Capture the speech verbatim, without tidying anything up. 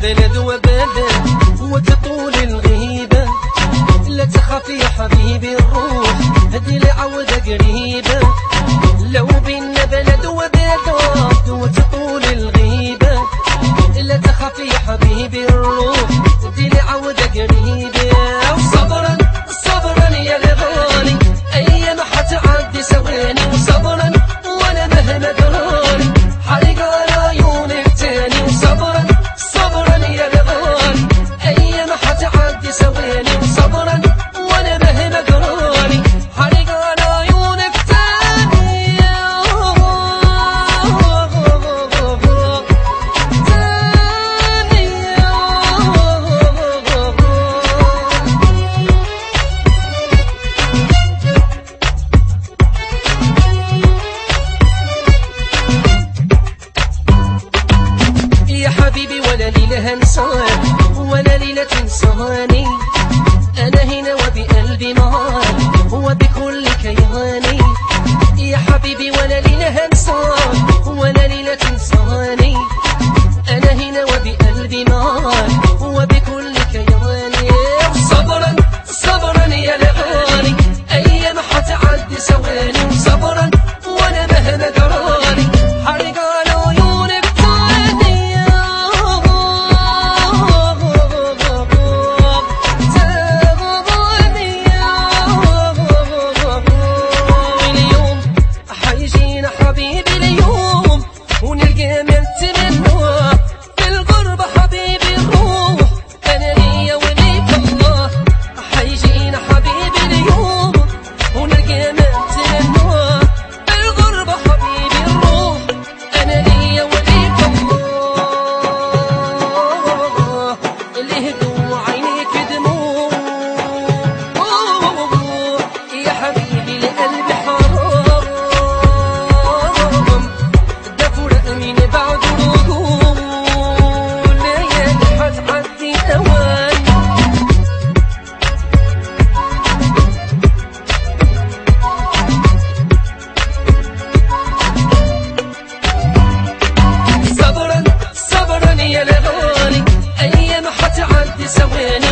بلد وبلد وتطول الغيبة. لا تخاف يا حبيبي الروح هدي العودة قريبة. لو بينا بلد وبلد وتطول الغيبة. لا تخاف يا حبيبي الروح هدي العودة قريبة. وصبرا صبرا يا الغالي أيام حتعدي ثواني. وصبرا وانا مهما جرالي حرق على عيونك تاني. وصبرا صبرا يا الغالي أيام حتعدي ثواني. وصبرا وانا مهما جرالي حرق على عيونك تاني. يا حبيبي ولا ليلة هنساك ولا ليلة تنساني. أنا هنا وبقلبي معاك وبكل كياني. يا حبيبي ولا ليلة هنساك ولا ليلة تنساني. أنا هنا وبقلبي معاك وبكل كياني. صبرا صبرا يا الغالي أيام حتعدي ثواني. وصبرا وانا مهما جرالي حرق على عيونك تاني. اليوم حيجينا حبيبي اليوم ونلقى ملت منه في الغربة حبيبي الروح. أنا ليا وليك الله حيجينا حبيبي اليوم ونلقى ملت منه في الغربة حبيبي الروح. أنا ليا وليك الله اللي هدوا عينيك دموع. يا حبيبي لقلبي حرام ده فراق من بعد رجوع. ليالي حتعدي أوان. صبرا صبرا يا الغالي أيام حتعدي ثواني.